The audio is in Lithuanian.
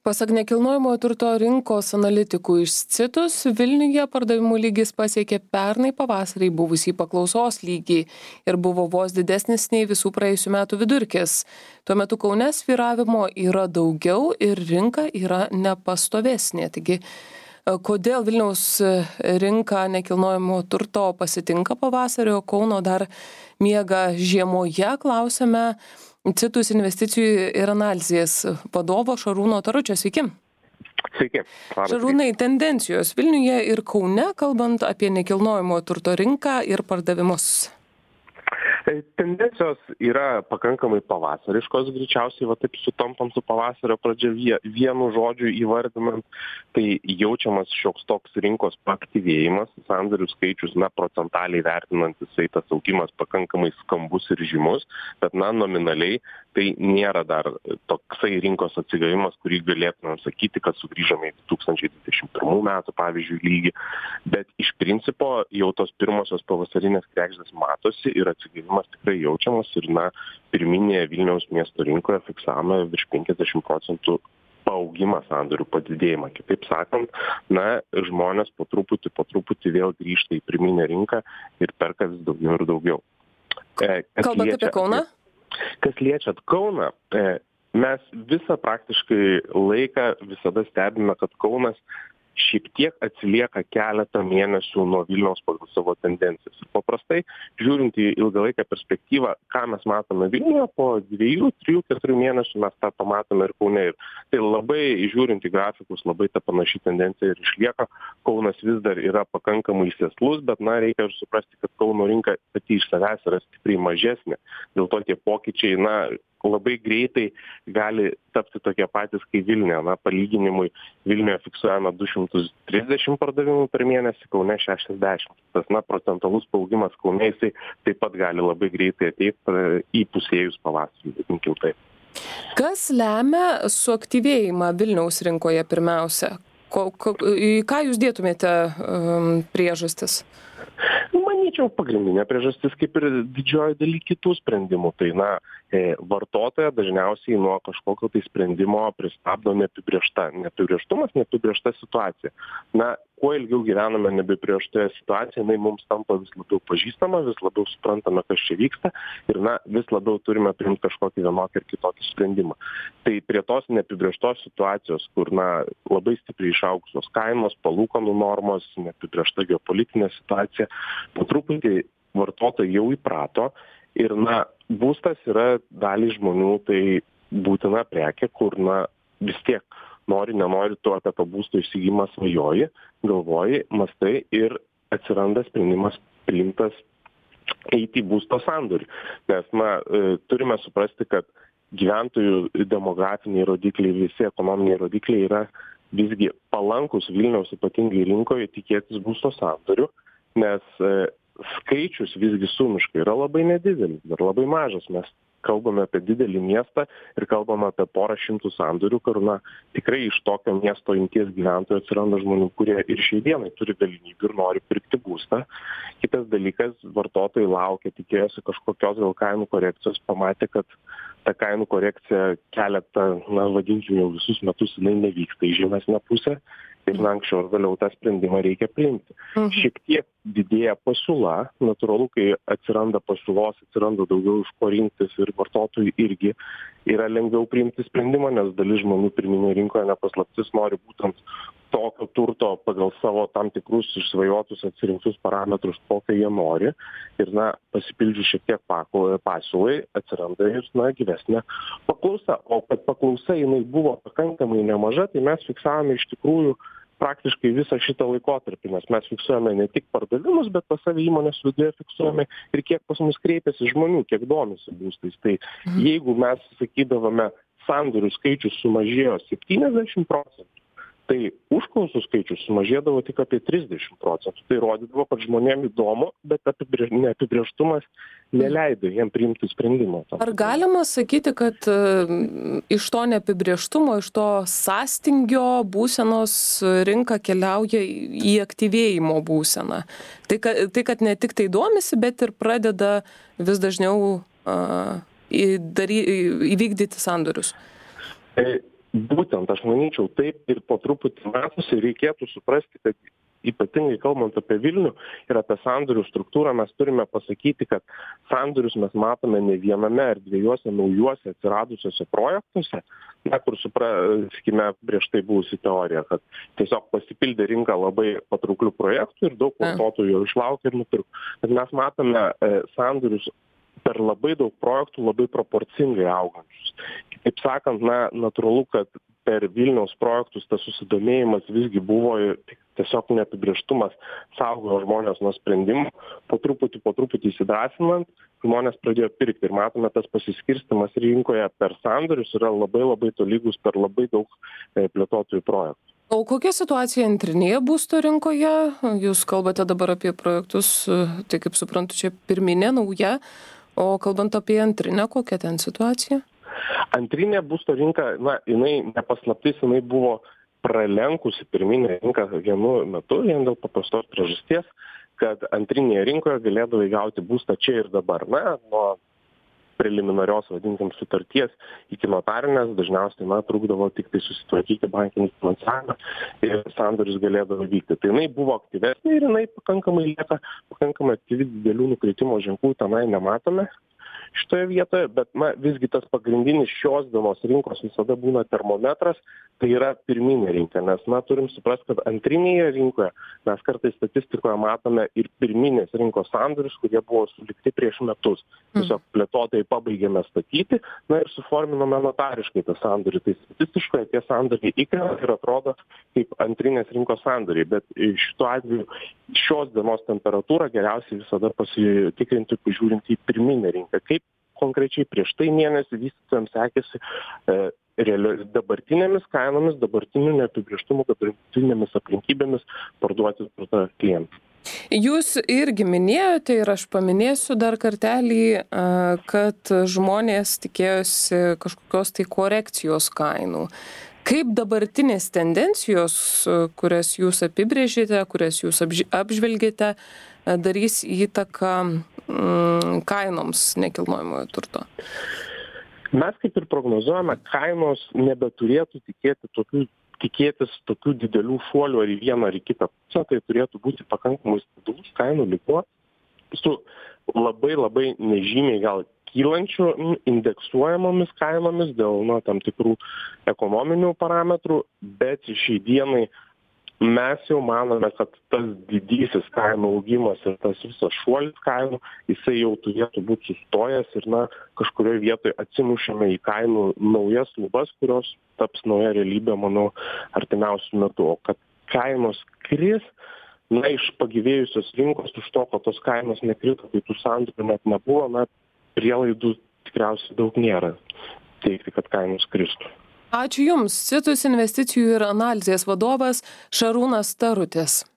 Pasak nekilnojamojo turto rinkos analitikų iš Citus, Vilniuje pardavimų lygis pasiekė pernai pavasarį buvusį paklausos lygį ir buvo vos didesnis nei visų praėjusių metų vidurkis. Tuo metu Kaune svyravimo yra daugiau ir rinka yra nepastovesnė. Taigi, kodėl Vilniaus rinka nekilnojamo turto pasitinka pavasario, Kauno dar miega žiemoje, klausėme Citus investicijų ir analizės vadovo Šarūno Taručio. Sveiki. Sveiki. Šarūnai, tendencijos Vilniuje ir Kaune, kalbant apie nekilnojamo turto rinką ir pardavimus. Tendencijos yra pakankamai pavasariškos, greičiausiai va taip sutampam su pavasario pradžia vienu žodžiu įvardinant, tai jaučiamas šioks toks rinkos paaktyvėjimas, sandorių skaičius, procentaliai vertinant, jisai tas augimas pakankamai skambus ir žymus, bet nominaliai tai nėra dar toksai rinkos atsigavimas, kurį galėtumėm sakyti, kad sugrįžome į 2021 metų, pavyzdžiui, lygį, bet iš principo jau tos pirmosios pavasarinės kregždės matosi ir atsigavimas tikrai jaučiamas ir pirminėje Vilniaus miesto rinkoje fiksavome virš 50% paaugimą sandorių padidėjimą. Kitaip sakant, žmonės po truputį vėl grįžta į pirminę rinką ir perka vis daugiau ir daugiau. Kalbant apie Kauną? Kas liečia Kauną, mes visą praktiškai laiką visada stebime, kad Kaunas šiek tiek atsilieka keletą mėnesių nuo Vilniaus pagal savo tendencijas. Ir paprastai, žiūrint į ilgalaikę perspektyvą, ką mes matome Vilniuje, po 2, 3, 4 mėnesių mes tą pamatome ir Kaune. Ir tai labai, žiūrint į grafikus, labai ta panaši tendencija ir išlieka. Kaunas vis dar yra pakankamai sėslus, bet reikia ir suprasti, kad Kauno rinka pati iš savęs yra stipriai mažesnė. Dėl to tie pokyčiai, labai greitai gali tapti tokie patys kaip Vilniuje. Palyginimui, Vilniuje fiksuojame 230 pardavimų per mėnesį, Kaune 60. Tas procentalus paaugimas Kaune, jisai taip pat gali labai greitai ateiti įpusėjus pavasarį, vadinkim taip. Kas lemia suaktyvėjimą Vilniaus rinkoje pirmiausia? Į ką jūs dėtumėte priežastis? Manyčiau, pagrindinė priežastis kaip ir didžioji daly kitų sprendimų. Tai vartotoją dažniausiai nuo kažkokio tai sprendimo pristabdo neapibrėžtumas, neapibrėžta situacija. Kuo ilgiau gyvename neapibrėžtoje situacijoje, jinai mums tampa vis labiau pažįstama, vis labiau suprantame, kas čia vyksta ir vis labiau turime priimti kažkokį vienokį ir kitokį sprendimą. Tai prie tos neapibrėžtos situacijos, kur labai stipriai išaugusios kainos, palūkanų normos, neapibrėžta geopolitinė situacija, po truputį vartotojai jau įprato ir būstas yra daliai žmonių tai būtina prekė, kur vis tiek nori, nenori tu apie to būsto įsigijimą svajoji, galvoji, mastai ir atsiranda sprendimas priimtas eiti į būsto sandorį. Nes turime suprasti, kad gyventojų demografiniai rodikliai, visi ekonominiai rodikliai yra visgi palankus Vilniaus ypatingai rinkoje tikėtis būsto sandorių, nes skaičius visgi sumiškai yra labai nedidelis, dar labai mažas. Mes kalbame apie didelį miestą ir kalbame apie porą šimtų sandorių, kur tikrai iš tokio miesto imties gyventojų atsiranda žmonių, kurie ir šiai dienai turi galimybių ir nori pirkti būstą. Kitas dalykas, vartotojai laukia, tikėjosi kažkokios gal kainų korekcijos, pamatė, kad ta kainų korekcija keletą, vadinkim jau visus metus, jinai nevyksta į žemesnę pusę. Ir anksčiau ir vėliau tą sprendimą reikia priimti. Šiek tiek didėja pasiūla, natūralu, kai atsiranda pasiūlos, atsiranda daugiau iš ko rinktis ir vartotojui irgi yra lengviau priimti sprendimą, nes dalis žmonių pirminėje rinkoje nepaslaptis nori būtent tokio turto pagal savo tam tikrus išsvajotus atsirinktus parametrus, kokio jie nori. Ir pasipildžius šiek tiek pasiūlai atsiranda ir gyvesnė paklausa. O kad paklausa jinai buvo pakankamai nemaža, tai mes fiksavome iš tikrųjų praktiškai visą šitą laikotarpį, nes mes fiksuojame ne tik pardavimus, bet pas save įmonės viduje fiksuojame ir kiek pas mus kreipiasi žmonių, kiek domisi būstais. Tai jeigu mes sakydavome, sandorių skaičius sumažėjo 70%, tai užklausų skaičius sumažėdavo tik apie 30%. Tai rodydavo, kad žmonėm įdomu, bet neapibrėžtumas neleido jiem priimti sprendimą. Ar galima sakyti, kad iš to neapibrėžtumo, iš to sąstingio būsenos rinka keliauja į aktyvėjimo būseną? Tai, kad ne tik tai domisi, bet ir pradeda vis dažniau įvykdyti sandorius? Būtent, aš manyčiau, taip ir po truputį matosi, reikėtų suprasti, kad ypatingai kalbant apie Vilnių ir apie sandorių struktūrą, mes turime pasakyti, kad sandorius mes matome ne viename ar dviejuose naujuose atsiradusiuose projektuose, kur supraskime prieš tai buvusi teorija, kad tiesiog pasipildė rinka labai patrauklių projektų ir daug vartotojų jau išlaukė ir nupirko. Bet mes matome sandorius per labai daug projektų labai proporcingai augančius. Kaip sakant, natūralu, kad per Vilniaus projektus tas susidomėjimas visgi buvo ir tiesiog neapibrėžtumas saugojo žmonės nuo sprendimų. Po truputį įsidrąsinant, žmonės pradėjo pirkti ir matome, tas pasiskirstimas rinkoje per sandorius yra labai tolygus per labai daug plėtotojų projektų. O kokia situacija antrinėje būsto rinkoje? Jūs kalbate dabar apie projektus, tai kaip suprantu, čia pirminė, nauja, o kalbant apie antrinę, kokia ten situacija? Antrinė būsto rinka, jinai nepaslaptis, jinai buvo pralenkusi pirminę rinką vienu metu, vien dėl paprastos priežasties, kad antrinėje rinkoje galėdavo gauti būstą čia ir dabar. Nuo preliminarios, vadinkim, sutarties iki notarinės dažniausiai trukdavo tik tai susitvarkyti bankinį finansavimą ir sandoris galėdavo vykti. Tai jinai buvo aktyvesnė ir jinai pakankamai aktyvi, didelių nukritimo ženklų tenai nematome šitoje vietoje, bet visgi tas pagrindinis šios dienos rinkos visada būna termometras, tai yra pirminė rinka, nes turim suprasti, kad antrinėje rinkoje mes kartais statistikoje matome ir pirminės rinkos sandorius, kurie buvo sulikti prieš metus. Tiesiog plėtotojai pabaigėme statyti, ir suforminome notariškai tą sandorį. Tai statistiškai tie sandoriai įkrenta ir atrodo kaip antrinės rinkos sandoriai, bet šituo atveju šios dienos temperatūrą geriausiai visada pasitikrinti, pažiūrint į pirminę rinką. Kaip konkrečiai prieš tai mėnesį vystytojams sekėsi dabartinėmis kainomis, dabartiniu neapibrėžtumu, dabartinėmis aplinkybėmis parduoti turtą klientams. Jūs irgi minėjote ir aš paminėsiu dar kartelį, kad žmonės tikėjosi kažkokios tai korekcijos kainų. Kaip dabartinės tendencijos, kurias jūs apibrėžėte, kurias jūs apžvelgėte, darys įtaką kainoms nekilnojamojo turto? Mes kaip ir prognozuojame, kainos nebeturėtų tikėtis tokių didelių šuolių ar į vieną ar į kitą pusę, tai turėtų būti pakankamai stabilus kainų lygmuo su labai nežymiai gal kylančių indeksuojamomis kainomis dėl tam tikrų ekonominių parametrų, bet šiai dienai mes jau manome, kad tas didysis kainų augimas ir tas visas šuolis kainų, jisai jau turėtų būti sustojęs ir kažkurioje vietoje atsimušame į kainų naujas lubas, kurios taps nauja realybė, manau, artimiausių metų. O kad kainos kris, iš pagyvėjusios rinkos už to, kad tos kainos nekrito, tai tų sandorių net nebuvo, prielaidų tikriausiai daug nėra teigti, kad kainos kristų. Ačiū Jums, Citus investicijų ir analizės vadovas Šarūnas Tarutis.